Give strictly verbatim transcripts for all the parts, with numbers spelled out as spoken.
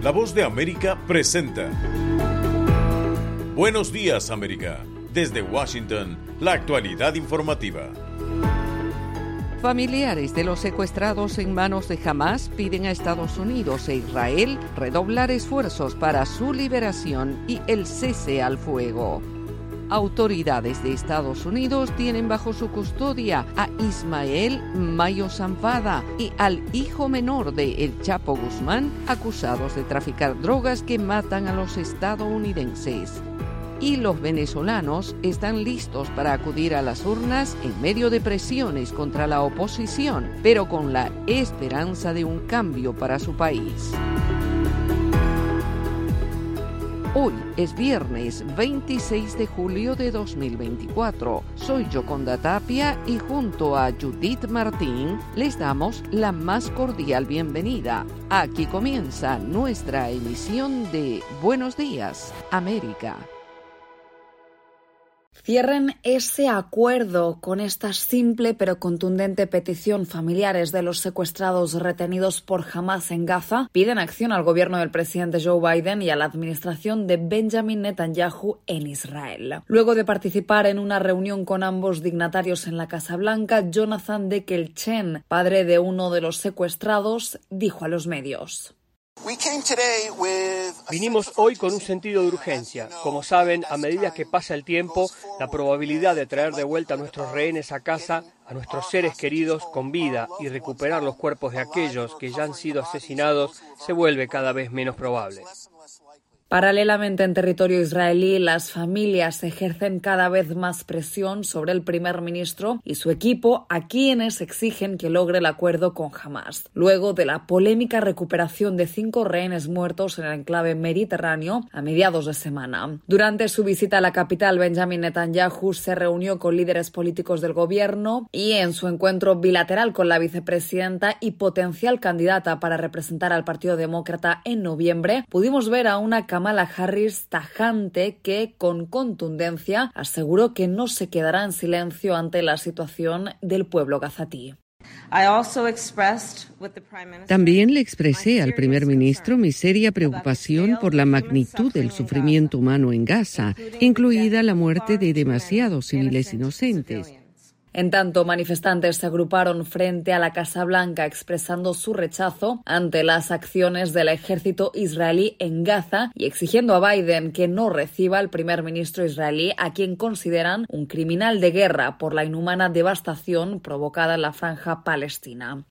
La Voz de América presenta Buenos Días, América. Desde Washington, la actualidad informativa. Familiares de los secuestrados en manos de Hamás piden a Estados Unidos e Israel redoblar esfuerzos para su liberación y el cese al fuego. Autoridades de Estados Unidos tienen bajo su custodia a Ismael Mayo Zambada y al hijo menor de El Chapo Guzmán, acusados de traficar drogas que matan a los estadounidenses. Y los venezolanos están listos para acudir a las urnas en medio de presiones contra la oposición, pero con la esperanza de un cambio para su país. Hoy es viernes veintiséis de julio de dos mil veinticuatro. Soy Yoconda Tapia y junto a Judith Martín les damos la más cordial bienvenida. Aquí comienza nuestra emisión de Buenos Días, América. Cierren ese acuerdo con esta simple pero contundente petición. Familiares de los secuestrados retenidos por Hamás en Gaza piden acción al gobierno del presidente Joe Biden y a la administración de Benjamin Netanyahu en Israel. Luego de participar en una reunión con ambos dignatarios en la Casa Blanca, Jonathan Dekel-Chen, padre de uno de los secuestrados, dijo a los medios: Vinimos hoy con un sentido de urgencia. Como saben, a medida que pasa el tiempo, la probabilidad de traer de vuelta a nuestros rehenes a casa, a nuestros seres queridos con vida y recuperar los cuerpos de aquellos que ya han sido asesinados, se vuelve cada vez menos probable. Paralelamente, en territorio israelí, las familias ejercen cada vez más presión sobre el primer ministro y su equipo, a quienes exigen que logre el acuerdo con Hamás. Luego de la polémica recuperación de cinco rehenes muertos en el enclave mediterráneo a mediados de semana. Durante su visita a la capital, Benjamin Netanyahu se reunió con líderes políticos del gobierno y en su encuentro bilateral con la vicepresidenta y potencial candidata para representar al Partido Demócrata en noviembre, pudimos ver a una Kamala Harris tajante que, con contundencia, aseguró que no se quedará en silencio ante la situación del pueblo gazatí. También le expresé al primer ministro mi seria preocupación por la magnitud del sufrimiento humano en Gaza, incluida la muerte de demasiados civiles inocentes. En tanto, manifestantes se agruparon frente a la Casa Blanca expresando su rechazo ante las acciones del ejército israelí en Gaza y exigiendo a Biden que no reciba al primer ministro israelí, a quien consideran un criminal de guerra por la inhumana devastación provocada en la franja palestina.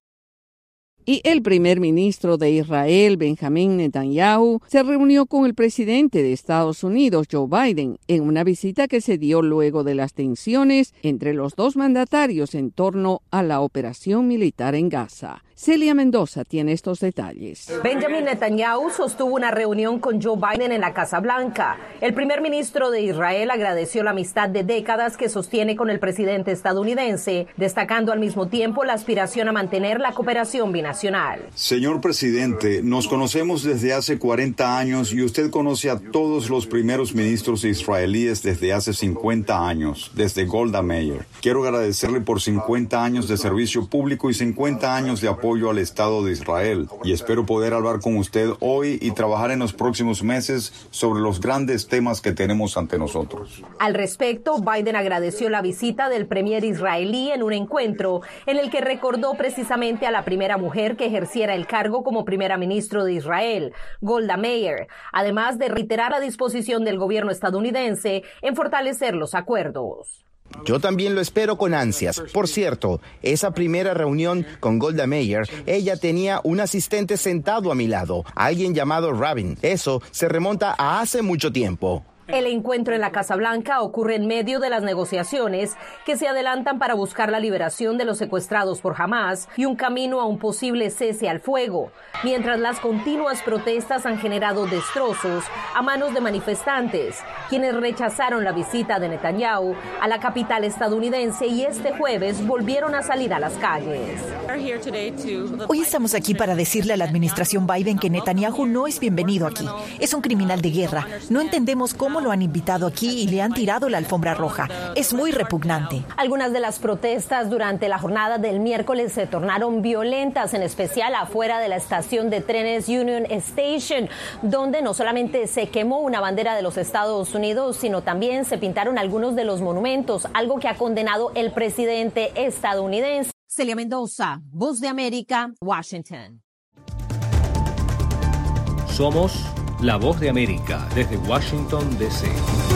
Y el primer ministro de Israel, Benjamin Netanyahu, se reunió con el presidente de Estados Unidos, Joe Biden, en una visita que se dio luego de las tensiones entre los dos mandatarios en torno a la operación militar en Gaza. Celia Mendoza tiene estos detalles. Benjamin Netanyahu sostuvo una reunión con Joe Biden en la Casa Blanca. El primer ministro de Israel agradeció la amistad de décadas que sostiene con el presidente estadounidense, destacando al mismo tiempo la aspiración a mantener la cooperación binacional. Señor presidente, nos conocemos desde hace cuarenta años y usted conoce a todos los primeros ministros israelíes desde hace cincuenta años, desde Golda Meir. Quiero agradecerle por cincuenta años de servicio público y cincuenta años de apoyo al Estado de Israel, y espero poder hablar con usted hoy y trabajar en los próximos meses sobre los grandes temas que tenemos ante nosotros. Al respecto, Biden agradeció la visita del premier israelí en un encuentro en el que recordó precisamente a la primera mujer que ejerciera el cargo como primera ministra de Israel, Golda Meir, además de reiterar la disposición del gobierno estadounidense en fortalecer los acuerdos. Yo también lo espero con ansias. Por cierto, esa primera reunión con Golda Meir, ella tenía un asistente sentado a mi lado, alguien llamado Rabin. Eso se remonta a hace mucho tiempo. El encuentro en la Casa Blanca ocurre en medio de las negociaciones que se adelantan para buscar la liberación de los secuestrados por Hamás y un camino a un posible cese al fuego, mientras las continuas protestas han generado destrozos a manos de manifestantes, quienes rechazaron la visita de Netanyahu a la capital estadounidense y este jueves volvieron a salir a las calles. Hoy estamos aquí para decirle a la administración Biden que Netanyahu no es bienvenido aquí. Es un criminal de guerra. No entendemos cómo cómo lo han invitado aquí y le han tirado la alfombra roja. Es muy repugnante. Algunas de las protestas durante la jornada del miércoles se tornaron violentas, en especial afuera de la estación de trenes Union Station, donde no solamente se quemó una bandera de los Estados Unidos, sino también se pintaron algunos de los monumentos, algo que ha condenado el presidente estadounidense. Celia Mendoza, Voz de América, Washington. Somos la Voz de América desde Washington, D C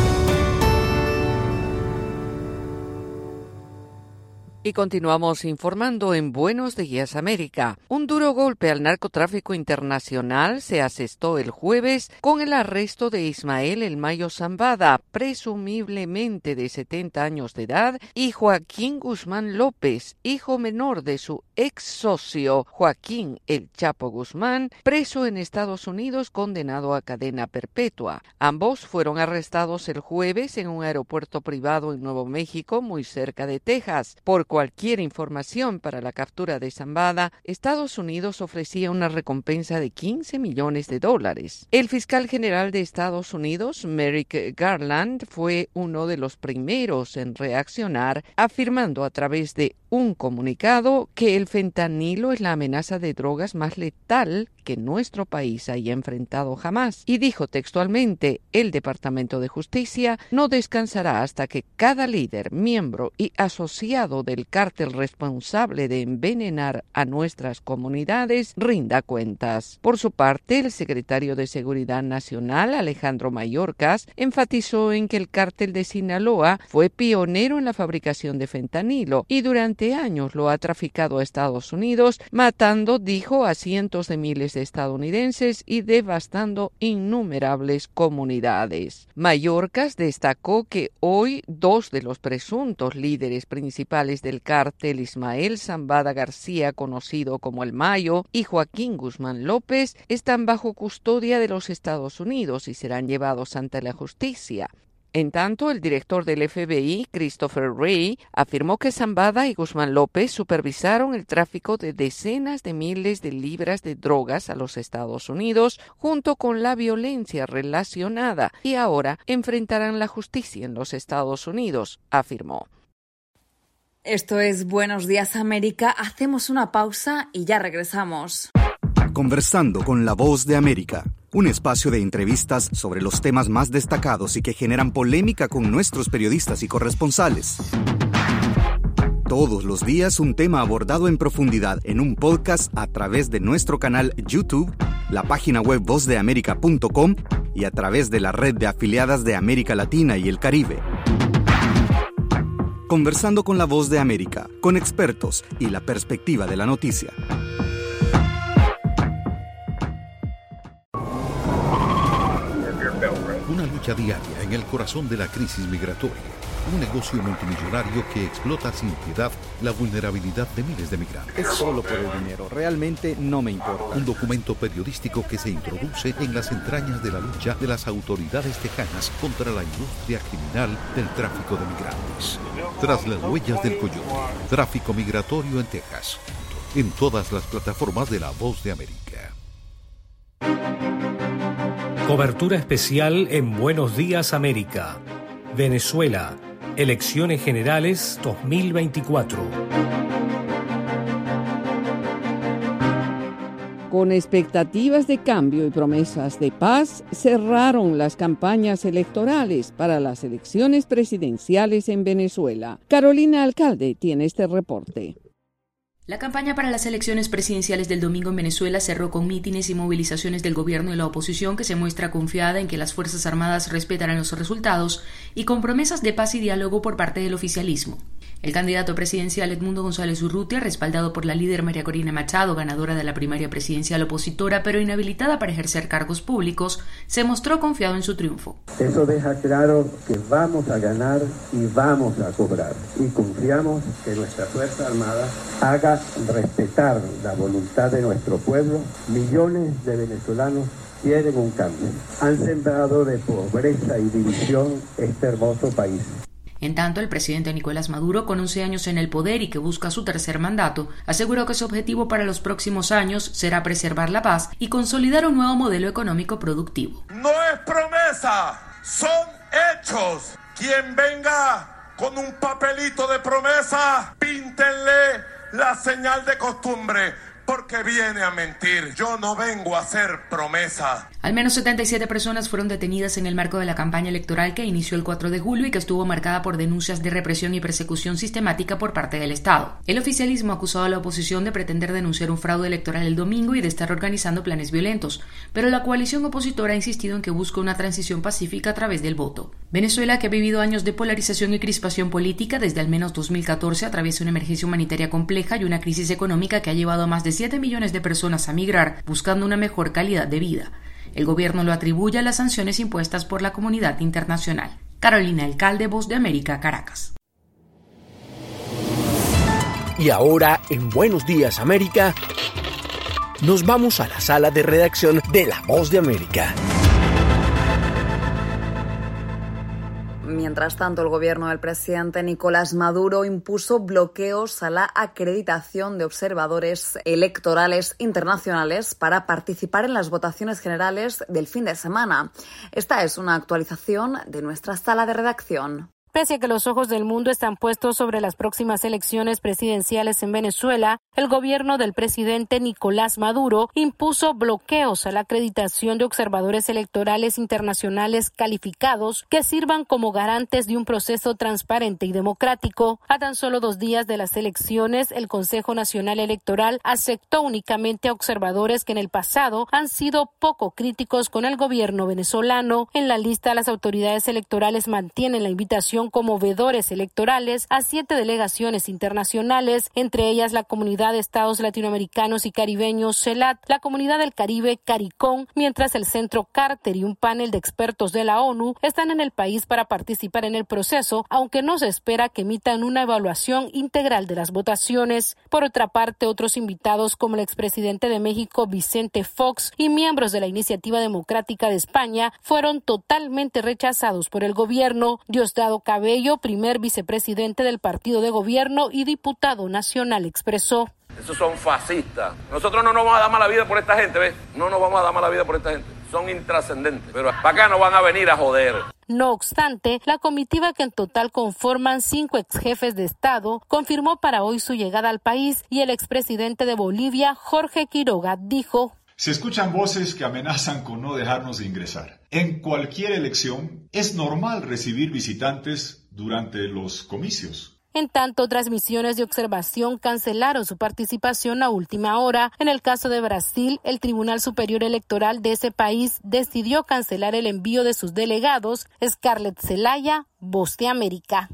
Y continuamos informando en Buenos Días América. Un duro golpe al narcotráfico internacional se asestó el jueves con el arresto de Ismael El Mayo Zambada, presumiblemente de setenta años de edad, y Joaquín Guzmán López, hijo menor de su ex socio Joaquín El Chapo Guzmán, preso en Estados Unidos condenado a cadena perpetua. Ambos fueron arrestados el jueves en un aeropuerto privado en Nuevo México, muy cerca de Texas. Por cualquier información para la captura de Zambada, Estados Unidos ofrecía una recompensa de quince millones de dólares. El fiscal general de Estados Unidos, Merrick Garland, fue uno de los primeros en reaccionar, afirmando a través de un comunicado que el fentanilo es la amenaza de drogas más letal que nuestro país haya enfrentado jamás. Y dijo textualmente: el Departamento de Justicia no descansará hasta que cada líder, miembro y asociado del cártel responsable de envenenar a nuestras comunidades rinda cuentas. Por su parte, el secretario de Seguridad Nacional, Alejandro Mayorkas, enfatizó en que el cártel de Sinaloa fue pionero en la fabricación de fentanilo y durante años lo ha traficado a Estados Unidos, matando, dijo, a cientos de miles de estadounidenses y devastando innumerables comunidades. Mayorkas destacó que hoy dos de los presuntos líderes principales del cártel, Ismael Zambada García, conocido como El Mayo, y Joaquín Guzmán López, están bajo custodia de los Estados Unidos y serán llevados ante la justicia. En tanto, el director del F B I, Christopher Wray, afirmó que Zambada y Guzmán López supervisaron el tráfico de decenas de miles de libras de drogas a los Estados Unidos, junto con la violencia relacionada, y ahora enfrentarán la justicia en los Estados Unidos, afirmó. Esto es Buenos Días América. Hacemos una pausa y ya regresamos. Conversando con la Voz de América, un espacio de entrevistas sobre los temas más destacados y que generan polémica con nuestros periodistas y corresponsales. Todos los días un tema abordado en profundidad en un podcast a través de nuestro canal YouTube, la página web voz de américa punto com y a través de la red de afiliadas de América Latina y el Caribe. Conversando con la Voz de América, con expertos y la perspectiva de la noticia. Una lucha diaria en el corazón de la crisis migratoria. Un negocio multimillonario que explota sin piedad la vulnerabilidad de miles de migrantes. Es solo por el dinero, realmente no me importa. Un documento periodístico que se introduce en las entrañas de la lucha de las autoridades tejanas contra la industria criminal del tráfico de migrantes. Tras las huellas del coyote, tráfico migratorio en Texas. En todas las plataformas de La Voz de América. Cobertura especial en Buenos Días América. Venezuela. Elecciones Generales dos mil veinticuatro. Con expectativas de cambio y promesas de paz, cerraron las campañas electorales para las elecciones presidenciales en Venezuela. Carolina Alcalde tiene este reporte. La campaña para las elecciones presidenciales del domingo en Venezuela cerró con mítines y movilizaciones del gobierno y la oposición, que se muestra confiada en que las Fuerzas Armadas respetarán los resultados, y con promesas de paz y diálogo por parte del oficialismo. El candidato presidencial Edmundo González Urrutia, respaldado por la líder María Corina Machado, ganadora de la primaria presidencial opositora pero inhabilitada para ejercer cargos públicos, se mostró confiado en su triunfo. Eso deja claro que vamos a ganar y vamos a cobrar. Y confiamos que nuestra Fuerza Armada haga respetar la voluntad de nuestro pueblo. Millones de venezolanos quieren un cambio. Han sembrado de pobreza y división este hermoso país. En tanto, el presidente Nicolás Maduro, con once años en el poder y que busca su tercer mandato, aseguró que su objetivo para los próximos años será preservar la paz y consolidar un nuevo modelo económico productivo. No es promesa, son hechos. Quien venga con un papelito de promesa, píntenle la señal de costumbre, porque viene a mentir. Yo no vengo a hacer promesa. Al menos setenta y siete personas fueron detenidas en el marco de la campaña electoral que inició el cuatro de julio y que estuvo marcada por denuncias de represión y persecución sistemática por parte del Estado. El oficialismo ha acusado a la oposición de pretender denunciar un fraude electoral el domingo y de estar organizando planes violentos, pero la coalición opositora ha insistido en que busca una transición pacífica a través del voto. Venezuela, que ha vivido años de polarización y crispación política desde al menos dos mil catorce, atraviesa una emergencia humanitaria compleja y una crisis económica que ha llevado a más de siete millones de personas a migrar buscando una mejor calidad de vida. El gobierno lo atribuye a las sanciones impuestas por la comunidad internacional. Carolina Alcalde, Voz de América, Caracas. Y ahora, en Buenos Días América, nos vamos a la sala de redacción de La Voz de América. Mientras tanto, el gobierno del presidente Nicolás Maduro impuso bloqueos a la acreditación de observadores electorales internacionales para participar en las votaciones generales del fin de semana. Esta es una actualización de nuestra sala de redacción. Pese a que los ojos del mundo están puestos sobre las próximas elecciones presidenciales en Venezuela, el gobierno del presidente Nicolás Maduro impuso bloqueos a la acreditación de observadores electorales internacionales calificados que sirvan como garantes de un proceso transparente y democrático. A tan solo dos días de las elecciones, el Consejo Nacional Electoral aceptó únicamente a observadores que en el pasado han sido poco críticos con el gobierno venezolano. En la lista, las autoridades electorales mantienen la invitación como veedores electorales a siete delegaciones internacionales, entre ellas la Comunidad de Estados Latinoamericanos y Caribeños, CELAT, la Comunidad del Caribe, CARICOM, mientras el Centro Carter y un panel de expertos de la ONU están en el país para participar en el proceso, aunque no se espera que emitan una evaluación integral de las votaciones. Por otra parte, otros invitados como el expresidente de México, Vicente Fox, y miembros de la Iniciativa Democrática de España fueron totalmente rechazados por el gobierno. Diosdado Cabello, primer vicepresidente del partido de gobierno y diputado nacional, expresó: esos son fascistas. Nosotros no nos vamos a dar mala vida por esta gente, ¿ves? No nos vamos a dar mala vida por esta gente. Son intrascendentes, pero para acá no van a venir a joder. No obstante, la comitiva, que en total conforman cinco exjefes de Estado, confirmó para hoy su llegada al país, y el expresidente de Bolivia, Jorge Quiroga, dijo: se escuchan voces que amenazan con no dejarnos ingresar. En cualquier elección es normal recibir visitantes durante los comicios. En tanto, otras misiones de observación cancelaron su participación a última hora. En el caso de Brasil, el Tribunal Superior Electoral de ese país decidió cancelar el envío de sus delegados. Scarlett Zelaya, Voz de América.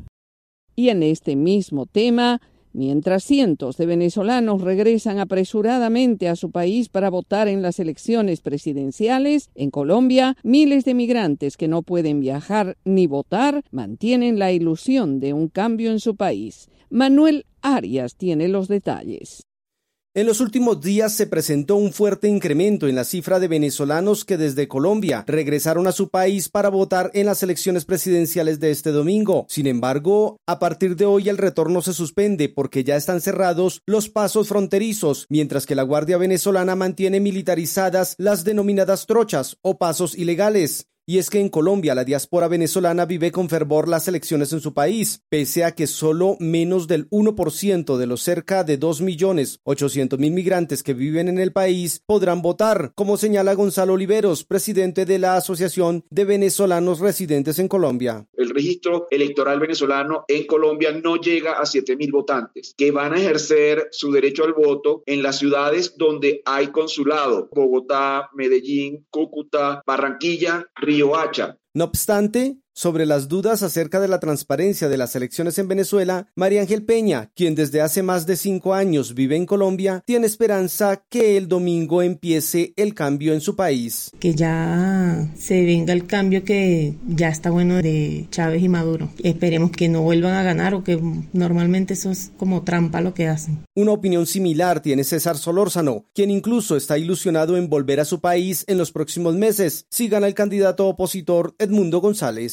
Y en este mismo tema, mientras cientos de venezolanos regresan apresuradamente a su país para votar en las elecciones presidenciales, en Colombia, miles de migrantes que no pueden viajar ni votar mantienen la ilusión de un cambio en su país. Manuel Arias tiene los detalles. En los últimos días se presentó un fuerte incremento en la cifra de venezolanos que desde Colombia regresaron a su país para votar en las elecciones presidenciales de este domingo. Sin embargo, a partir de hoy el retorno se suspende porque ya están cerrados los pasos fronterizos, mientras que la Guardia Venezolana mantiene militarizadas las denominadas trochas o pasos ilegales. Y es que en Colombia la diáspora venezolana vive con fervor las elecciones en su país, pese a que solo menos del uno por ciento de los cerca de dos millones ochocientos mil migrantes que viven en el país podrán votar, como señala Gonzalo Oliveros, presidente de la Asociación de Venezolanos Residentes en Colombia. El registro electoral venezolano en Colombia no llega a siete mil votantes, que van a ejercer su derecho al voto en las ciudades donde hay consulado: Bogotá, Medellín, Cúcuta, Barranquilla, Río Hacha. No obstante, sobre las dudas acerca de la transparencia de las elecciones en Venezuela, María Ángel Peña, quien desde hace más de cinco años vive en Colombia, tiene esperanza que el domingo empiece el cambio en su país. Que ya se venga el cambio que ya está bueno de Chávez y Maduro. Esperemos que no vuelvan a ganar, o que normalmente eso es como trampa lo que hacen. Una opinión similar tiene César Solórzano, quien incluso está ilusionado en volver a su país en los próximos meses si gana el candidato opositor Edmundo González.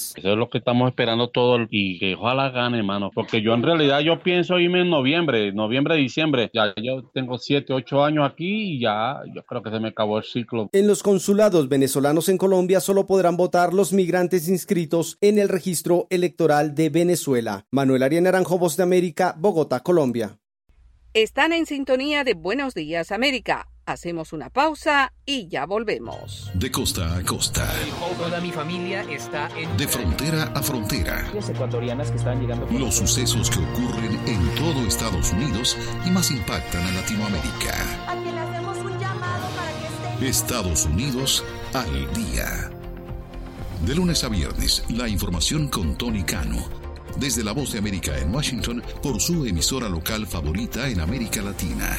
Eso es lo que estamos esperando todos y que ojalá gane, hermano, porque yo en realidad yo pienso irme en noviembre, noviembre, diciembre. Ya yo tengo siete, ocho años aquí y ya yo creo que se me acabó el ciclo. En los consulados venezolanos en Colombia solo podrán votar los migrantes inscritos en el registro electoral de Venezuela. Manuel Arias Naranjo, Voz de América, Bogotá, Colombia. Están en sintonía de Buenos Días, América. Hacemos una pausa y ya volvemos. De costa a costa. Toda mi familia está en... De frontera a frontera. Ecuatorianas que están llegando... Los sucesos que ocurren en todo Estados Unidos y más impactan a Latinoamérica. A quien le hacemos un llamado para que esté... Estados Unidos al día. De lunes a viernes, la información con Tony Cano. Desde La Voz de América en Washington, por su emisora local favorita en América Latina.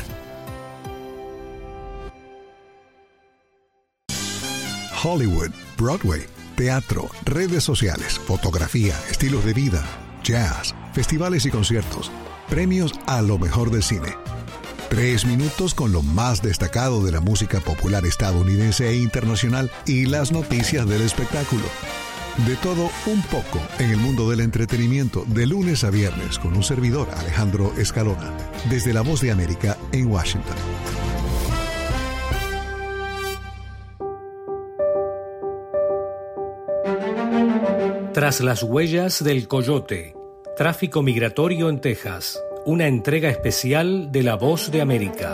Hollywood, Broadway, teatro, redes sociales, fotografía, estilos de vida, jazz, festivales y conciertos, premios a lo mejor del cine. Tres minutos con lo más destacado de la música popular estadounidense e internacional y las noticias del espectáculo. De todo un poco en el mundo del entretenimiento de lunes a viernes con un servidor, Alejandro Escalona, desde La Voz de América en Washington. Tras las huellas del coyote, tráfico migratorio en Texas, una entrega especial de La Voz de América.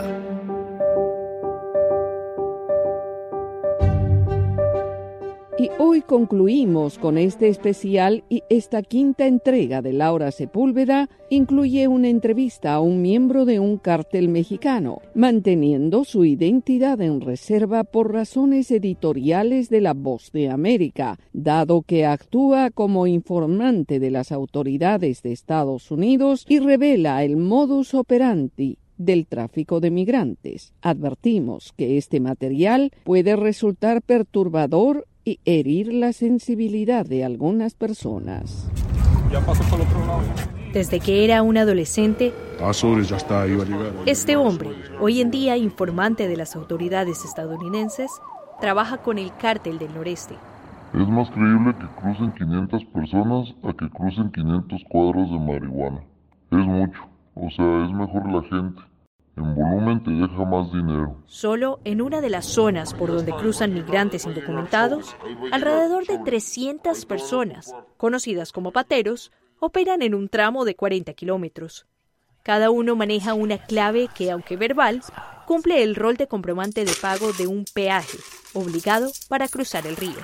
Y hoy concluimos con este especial y esta quinta entrega de Laura Sepúlveda incluye una entrevista a un miembro de un cártel mexicano, manteniendo su identidad en reserva por razones editoriales de La Voz de América, dado que actúa como informante de las autoridades de Estados Unidos y revela el modus operandi del tráfico de migrantes. Advertimos que este material puede resultar perturbador y herir la sensibilidad de algunas personas. Ya pasó por el otro lado. Desde que era un adolescente, Ah, sobre, ya está, iba a llegar. este hombre, hoy en día informante de las autoridades estadounidenses, trabaja con el cártel del noreste. Es más creíble que crucen quinientas personas a que crucen quinientos cuadros de marihuana. Es mucho, o sea, es mejor la gente. En volumen te deja más dinero. Solo en una de las zonas por donde cruzan migrantes indocumentados, alrededor de trescientas personas, conocidas como pateros, operan en un tramo de cuarenta kilómetros. Cada uno maneja una clave que, aunque verbal, cumple el rol de comprobante de pago de un peaje, obligado para cruzar el río.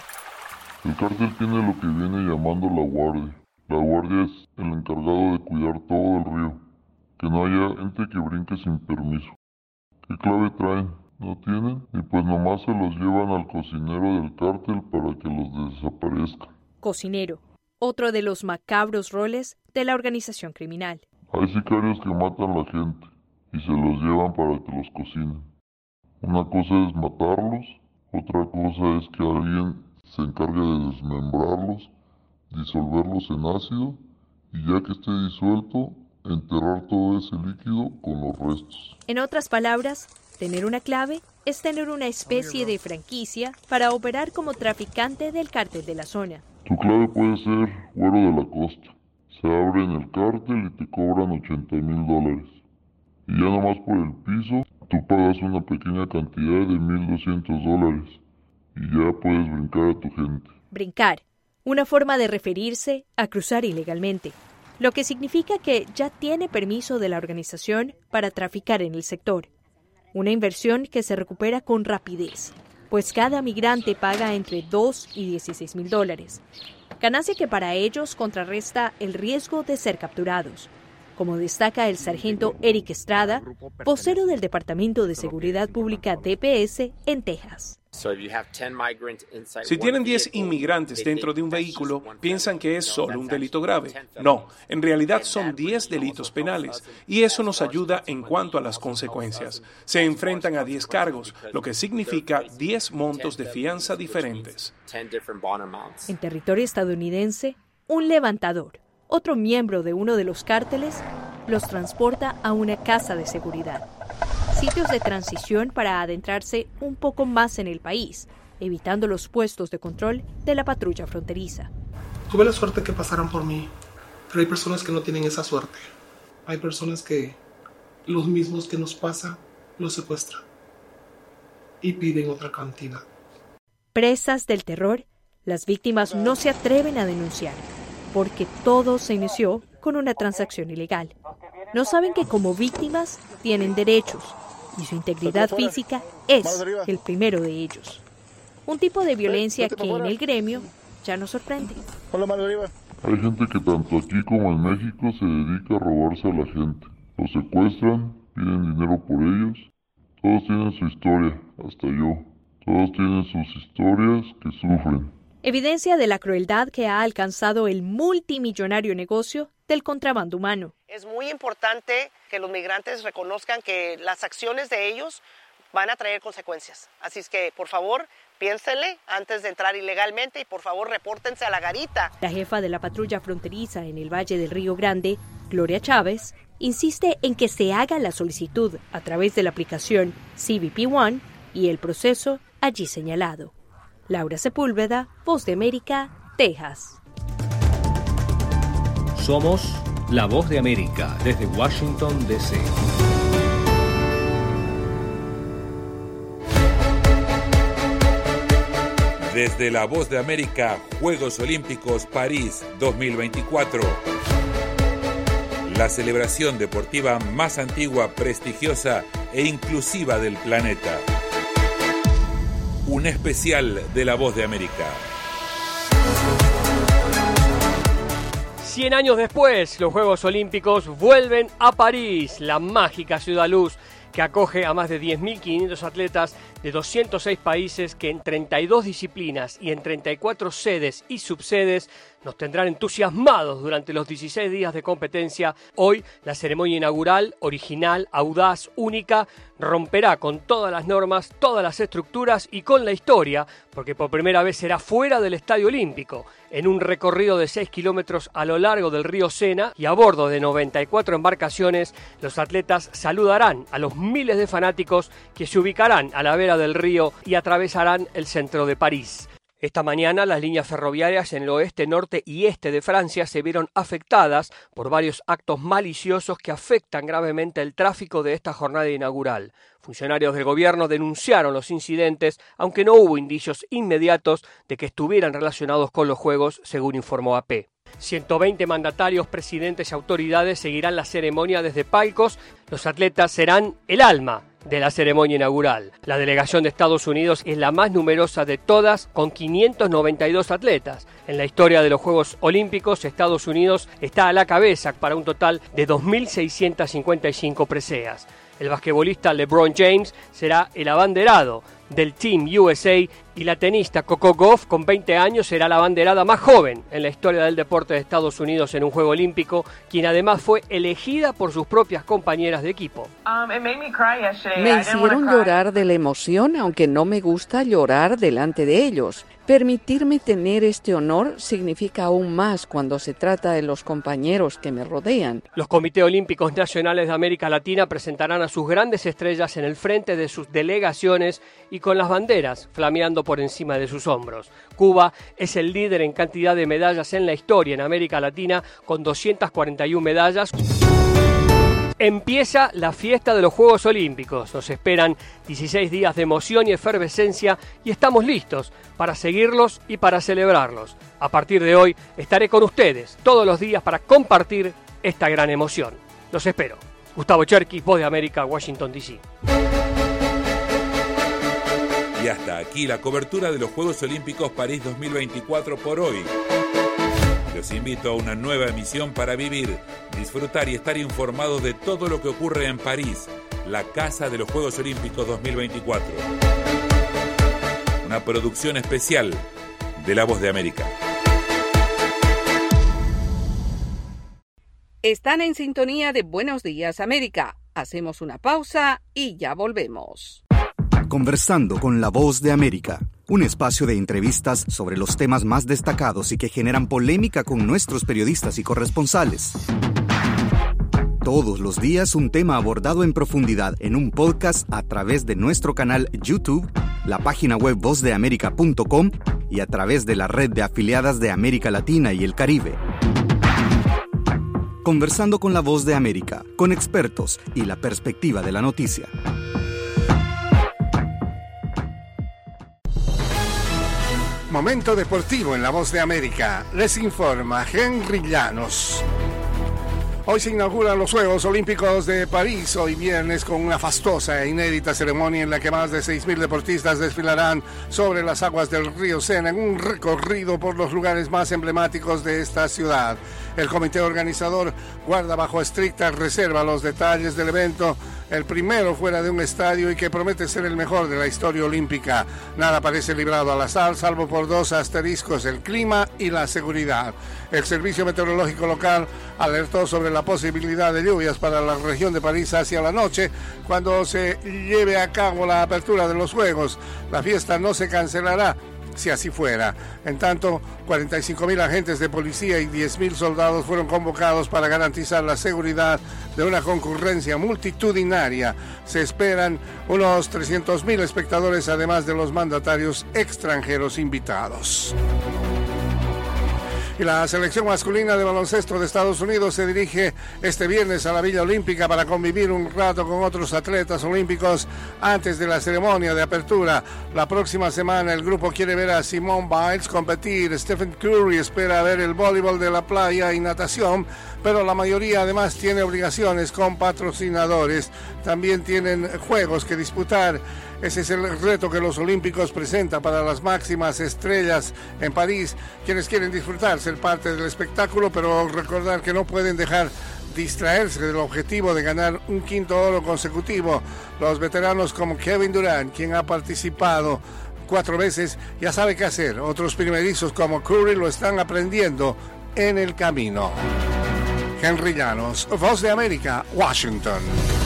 El cártel tiene lo que viene llamando la guardia. La guardia es el encargado de cuidar todo el río. Que no haya gente que brinque sin permiso. ¿Qué clave traen? ¿No tienen? Y pues nomás se los llevan al cocinero del cártel para que los desaparezca. Cocinero, otro de los macabros roles de la organización criminal. Hay sicarios que matan a la gente y se los llevan para que los cocinen. Una cosa es matarlos, otra cosa es que alguien se encargue de desmembrarlos, disolverlos en ácido y ya que esté disuelto, enterrar todo ese líquido con los restos. En otras palabras, tener una clave es tener una especie de franquicia para operar como traficante del cártel de la zona. Tu clave puede ser Güero de la Costa. Se abre en el cártel y te cobran ochenta mil dólares. Y ya nomás por el piso, tú pagas una pequeña cantidad de mil doscientos dólares. Y ya puedes brincar a tu gente. Brincar, una forma de referirse a cruzar ilegalmente, lo que significa que ya tiene permiso de la organización para traficar en el sector. Una inversión que se recupera con rapidez, pues cada migrante paga entre dos y dieciséis mil dólares. Ganancia que para ellos contrarresta el riesgo de ser capturados, como destaca el sargento Eric Estrada, vocero del Departamento de Seguridad Pública D P S en Texas. Si tienen diez inmigrantes dentro de un vehículo, piensan que es solo un delito grave. No, en realidad son diez delitos penales, y eso nos ayuda en cuanto a las consecuencias. Se enfrentan a diez cargos, lo que significa diez montos de fianza diferentes. En territorio estadounidense, un levantador, otro miembro de uno de los cárteles, los transporta a una casa de seguridad. Sitios de transición para adentrarse un poco más en el país, evitando los puestos de control de la patrulla fronteriza. Tuve la suerte que pasaran por mí, pero hay personas que no tienen esa suerte. Hay personas que los mismos que nos pasa los secuestran y piden otra cantidad. Presas del terror, las víctimas no se atreven a denunciar, porque todo se inició con una transacción ilegal. No saben que como víctimas tienen derechos y su integridad física es el primero de ellos. Un tipo de violencia que en el gremio ya nos sorprende. Hay gente que tanto aquí como en México se dedica a robarse a la gente. Los secuestran, piden dinero por ellos. Todos tienen su historia, hasta yo. Todos tienen sus historias que sufren. Evidencia de la crueldad que ha alcanzado el multimillonario negocio del contrabando humano. Es muy importante que los migrantes reconozcan que las acciones de ellos van a traer consecuencias. Así es que, por favor, piénsenle antes de entrar ilegalmente y por favor repórtense a la garita. La jefa de la patrulla fronteriza en el Valle del Río Grande, Gloria Chávez, insiste en que se haga la solicitud a través de la aplicación C B P One y el proceso allí señalado. Laura Sepúlveda, Voz de América, Texas. Somos la Voz de América desde Washington, D C Desde la Voz de América, Juegos Olímpicos París dos mil veinticuatro. La celebración deportiva más antigua, prestigiosa e inclusiva del planeta. Un especial de la Voz de América. Cien años después, los Juegos Olímpicos vuelven a París, la mágica ciudad luz que acoge a más de diez mil quinientos atletas de doscientos seis países que en treinta y dos disciplinas y en treinta y cuatro sedes y subsedes nos tendrán entusiasmados durante los dieciséis días de competencia. Hoy, la ceremonia inaugural, original, audaz, única, romperá con todas las normas, todas las estructuras y con la historia, porque por primera vez será fuera del Estadio Olímpico, en un recorrido de seis kilómetros a lo largo del río Sena y a bordo de noventa y cuatro embarcaciones, los atletas saludarán a los miles de fanáticos que se ubicarán a la vera del río y atravesarán el centro de París. Esta mañana las líneas ferroviarias en el oeste, norte y este de Francia se vieron afectadas por varios actos maliciosos que afectan gravemente el tráfico de esta jornada inaugural. Funcionarios del gobierno denunciaron los incidentes, aunque no hubo indicios inmediatos de que estuvieran relacionados con los Juegos, según informó A P. ciento veinte mandatarios, presidentes y autoridades seguirán la ceremonia desde palcos. Los atletas serán el alma de la ceremonia inaugural. La delegación de Estados Unidos es la más numerosa de todas, con quinientos noventa y dos atletas. En la historia de los Juegos Olímpicos, Estados Unidos está a la cabeza para un total de dos mil seiscientas cincuenta y cinco preseas. El basquetbolista LeBron James será el abanderado del Team U S A y la tenista Coco Gauff, con veinte años, será la abanderada más joven en la historia del deporte de Estados Unidos en un Juego Olímpico, quien además fue elegida por sus propias compañeras de equipo. Me hicieron llorar de la emoción, aunque no me gusta llorar delante de ellos. Permitirme tener este honor significa aún más cuando se trata de los compañeros que me rodean. Los Comités Olímpicos Nacionales de América Latina presentarán a sus grandes estrellas en el frente de sus delegaciones y con las banderas flameando por encima de sus hombros. Cuba es el líder en cantidad de medallas en la historia en América Latina, con doscientas cuarenta y una medallas. Empieza la fiesta de los Juegos Olímpicos. Nos esperan dieciséis días de emoción y efervescencia y estamos listos para seguirlos y para celebrarlos. A partir de hoy estaré con ustedes todos los días para compartir esta gran emoción. Los espero. Gustavo Cherkis, Voz de América, Washington, D C Y hasta aquí la cobertura de los Juegos Olímpicos París dos mil veinticuatro por hoy. Los invito a una nueva emisión para vivir, disfrutar y estar informados de todo lo que ocurre en París, la casa de los Juegos Olímpicos dos mil veinticuatro. Una producción especial de La Voz de América. Están en sintonía de Buenos Días América. Hacemos una pausa y ya volvemos. Conversando con La Voz de América, un espacio de entrevistas sobre los temas más destacados y que generan polémica con nuestros periodistas y corresponsales. Todos los días un tema abordado en profundidad en un podcast a través de nuestro canal YouTube, la página web voz de américa punto com y a través de la red de afiliadas de América Latina y el Caribe. Conversando con La Voz de América, con expertos y la perspectiva de la noticia. Momento deportivo en La Voz de América. Les informa Henry Llanos. Hoy se inauguran los Juegos Olímpicos de París, hoy viernes, con una fastuosa e inédita ceremonia en la que más de seis mil deportistas desfilarán sobre las aguas del río Sena en un recorrido por los lugares más emblemáticos de esta ciudad. El comité organizador guarda bajo estricta reserva los detalles del evento, el primero fuera de un estadio y que promete ser el mejor de la historia olímpica. Nada parece librado al azar, salvo por dos asteriscos: el clima y la seguridad. El Servicio Meteorológico Local alertó sobre la posibilidad de lluvias para la región de París hacia la noche, cuando se lleve a cabo la apertura de los Juegos. La fiesta no se cancelará, si así fuera. En tanto, cuarenta y cinco mil agentes de policía y diez mil soldados fueron convocados para garantizar la seguridad de una concurrencia multitudinaria. Se esperan unos trescientos mil espectadores, además de los mandatarios extranjeros invitados. Y la selección masculina de baloncesto de Estados Unidos se dirige este viernes a la Villa Olímpica para convivir un rato con otros atletas olímpicos antes de la ceremonia de apertura. La próxima semana el grupo quiere ver a Simone Biles competir. Stephen Curry espera ver el voleibol de la playa y natación, pero la mayoría además tiene obligaciones con patrocinadores. También tienen juegos que disputar. Ese es el reto que los olímpicos presentan para las máximas estrellas en París, quienes quieren disfrutar, ser parte del espectáculo, pero recordar que no pueden dejar distraerse del objetivo de ganar un quinto oro consecutivo. Los veteranos como Kevin Durant, quien ha participado cuatro veces, ya sabe qué hacer. Otros primerizos como Curry lo están aprendiendo en el camino. Henry Llanos, Voz de América, Washington.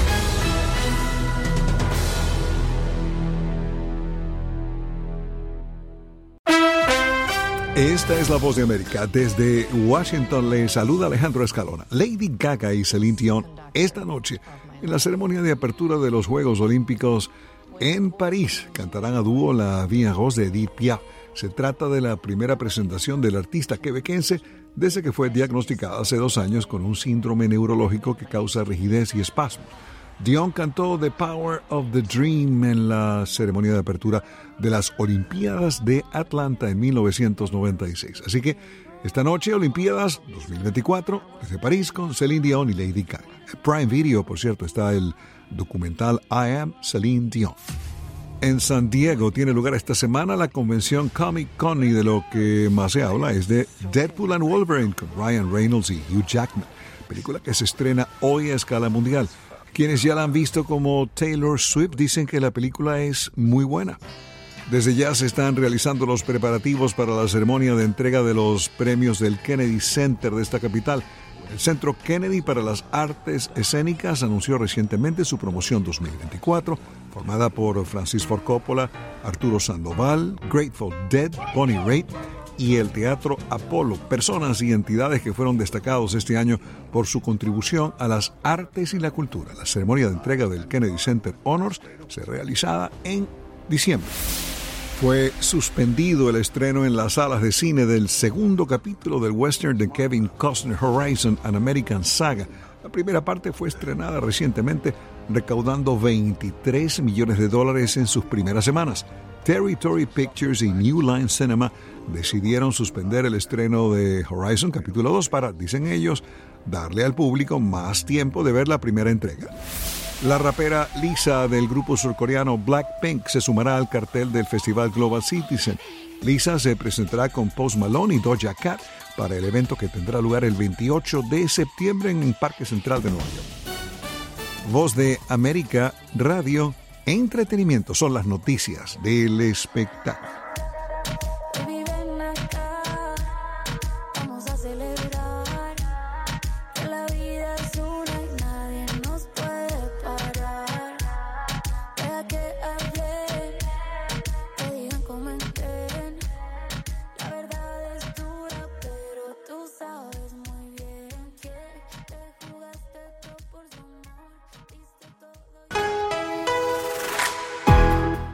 Esta es La Voz de América. Desde Washington le saluda Alejandro Escalona. Lady Gaga y Celine Dion esta noche en la ceremonia de apertura de los Juegos Olímpicos en París cantarán a dúo la Vie en Rose de Edith Piaf. Se trata de la primera presentación del artista quebequense desde que fue diagnosticada hace dos años con un síndrome neurológico que causa rigidez y espasmos. Dion cantó The Power of the Dream en la ceremonia de apertura de las Olimpiadas de Atlanta en mil novecientos noventa y seis. Así que esta noche, Olimpiadas dos mil veinticuatro, desde París con Celine Dion y Lady Gaga. En Prime Video, por cierto, está el documental I Am Celine Dion. En San Diego tiene lugar esta semana la convención Comic Con y de lo que más se habla es de Deadpool and Wolverine con Ryan Reynolds y Hugh Jackman, película que se estrena hoy a escala mundial. Quienes ya la han visto como Taylor Swift dicen que la película es muy buena. Desde ya se están realizando los preparativos para la ceremonia de entrega de los premios del Kennedy Center de esta capital. El Centro Kennedy para las Artes Escénicas anunció recientemente su promoción dos mil veinticuatro, formada por Francis Ford Coppola, Arturo Sandoval, Grateful Dead, Bonnie Raitt y el Teatro Apolo, personas y entidades que fueron destacados este año por su contribución a las artes y la cultura. La ceremonia de entrega del Kennedy Center Honors se realizada en diciembre. Fue suspendido el estreno en las salas de cine del segundo capítulo del western de Kevin Costner, Horizon, An American Saga. La primera parte fue estrenada recientemente, recaudando veintitrés millones de dólares en sus primeras semanas. Territory Pictures y New Line Cinema decidieron suspender el estreno de Horizon capítulo dos para, dicen ellos, darle al público más tiempo de ver la primera entrega. La rapera Lisa del grupo surcoreano Blackpink se sumará al cartel del Festival Global Citizen. Lisa se presentará con Post Malone y Doja Cat para el evento que tendrá lugar el veintiocho de septiembre en el Parque Central de Nueva York. Voz de América, radio, entretenimiento son las noticias del espectáculo.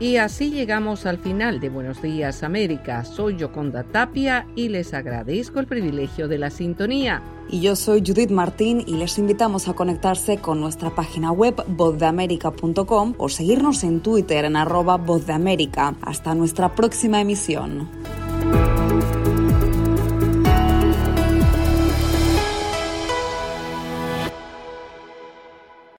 Y así llegamos al final de Buenos Días América. Soy Yoconda Tapia y les agradezco el privilegio de la sintonía. Y yo soy Judith Martín y les invitamos a conectarse con nuestra página web voz de américa punto com o seguirnos en Twitter en arroba voz de América. Hasta nuestra próxima emisión.